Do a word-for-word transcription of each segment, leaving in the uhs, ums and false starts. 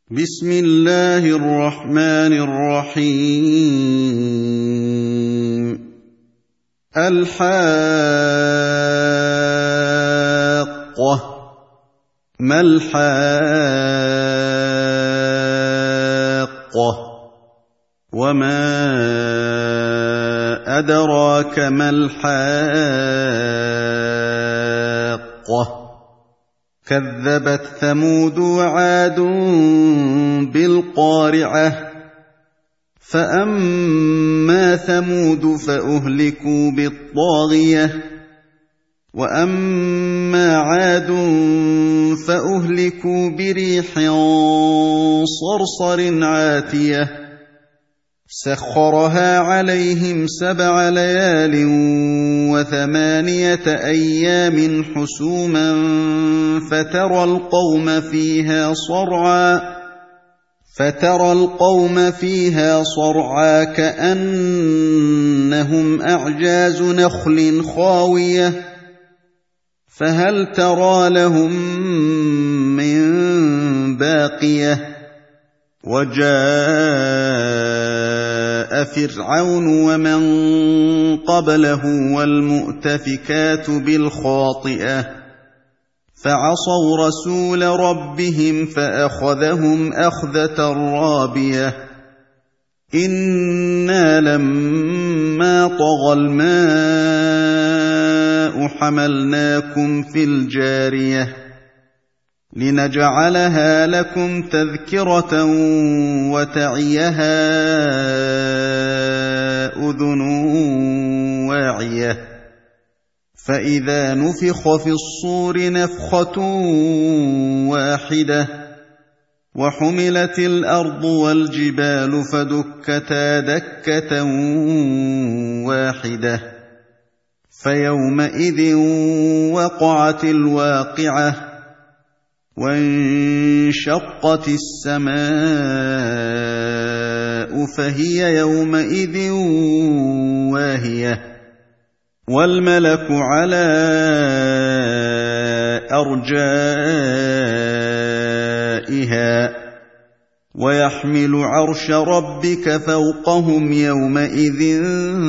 بسم الله الرحمن الرحيم الحاقة ما الحاقة وما أدراك ما الحاقة كذبت ثمود وعاد بالقارعة فأما ثمود فأهلكوا بالطاغية وأما عاد فأهلكوا بريح صرصر عاتية سخرها عليهم سبع ليال وثمانية أيام حسوما فترى القوم فيها صرعا فترى القوم فيها صرعا كأنهم أعجاز نخل خاوية فهل ترى لهم من باقية وجاء فرعون ومن قبله والمؤتفكات بالخاطئة فعصوا رسول ربهم فأخذهم أخذة رابية إنا لما طغى الماء حملناكم في الجارية لنجعلها لكم تذكرة وتعيها أذن واعية فإذا نفخ في الصور نفخة واحدة وحملت الأرض والجبال فدكتا دكة واحدة فيومئذ وقعت الواقعة وانشقت السماء فهي يومئذ واهية والملك على أرجائها ويحمل عرش ربك فوقهم يومئذ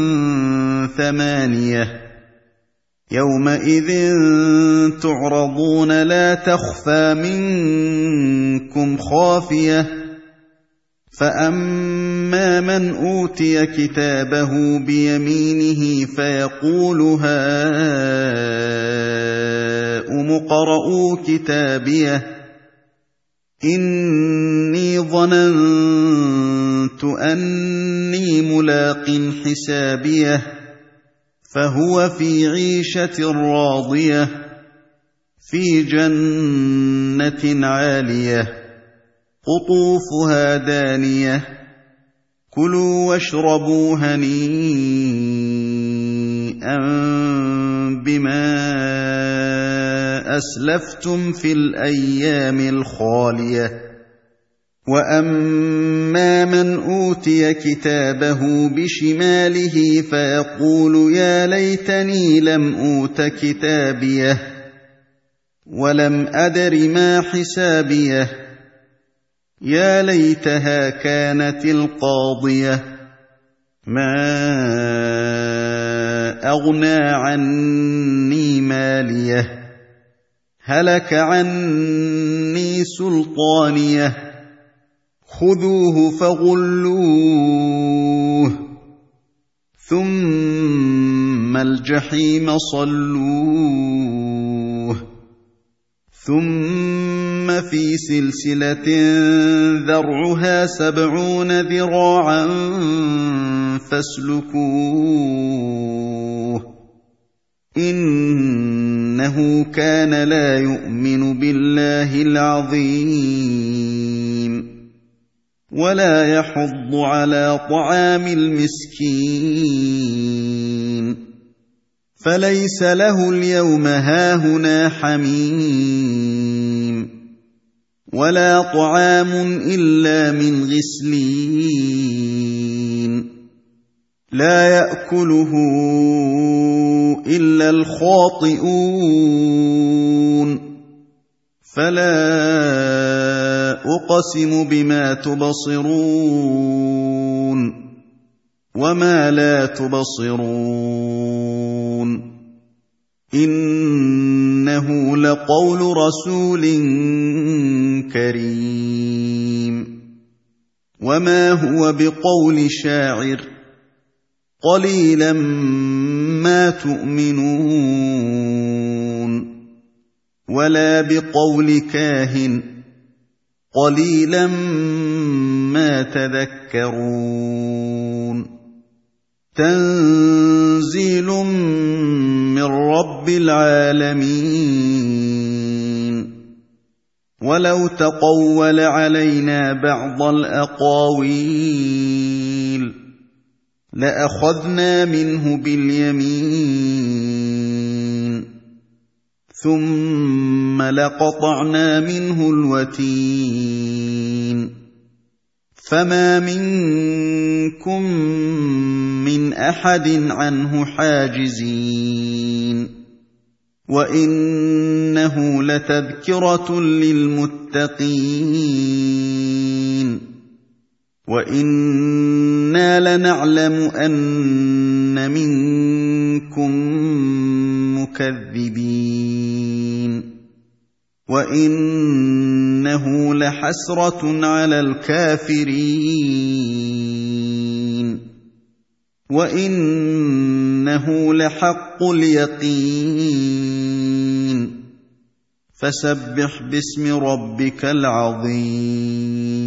ثمانية يومئذ تعرضون لا تخفى منكم خافية فأما من أوتي كتابه بيمينه فيقول هاؤم اقرءوا كتابيه إني ظننت أني ملاق حسابيه فهو في عيشة راضية في جنة عالية قطوفها دانية كلوا واشربوا هنيئا بما أسلفتم في الأيام الخالية وأما من أوتي كتابه بشماله فيقول يا ليتني لم أوت كتابيه ولم أدر ما حسابيه يا ليتها كانت القاضية ما أغنى عني ماليه هلك عني سلطانيه خذوه فغلوه ثم الجحيم صلوه ثم في سلسلة ذرعها سبعون ذراعا فاسلكوه إنه كان لا يؤمن بالله العظيم ولا يحض على طعام المسكين فليس له اليوم هاهنا حميم ولا طعام إلا من غسلين لا يأكله إلا الخاطئون فلا أقسم بما تبصرون وما لا تبصرون إنه لقول رسول كريم وما هو بقول شاعر قليلا ما تؤمنون ولا بقول كاهن قليلا ما تذكرون تنزيل من رب العالمين ولو تقول علينا بعض الأقاويل لأخذنا منه باليمين ثم لقطعنا منه الوتين فما منكم من أحد عنه حاجزين وإنه لتذكرة للمتقين وإنا لنعلم أن منكم مكذبين وإنه لحسرة على الكافرين وإنه لحق اليقين فسبح باسم ربك العظيم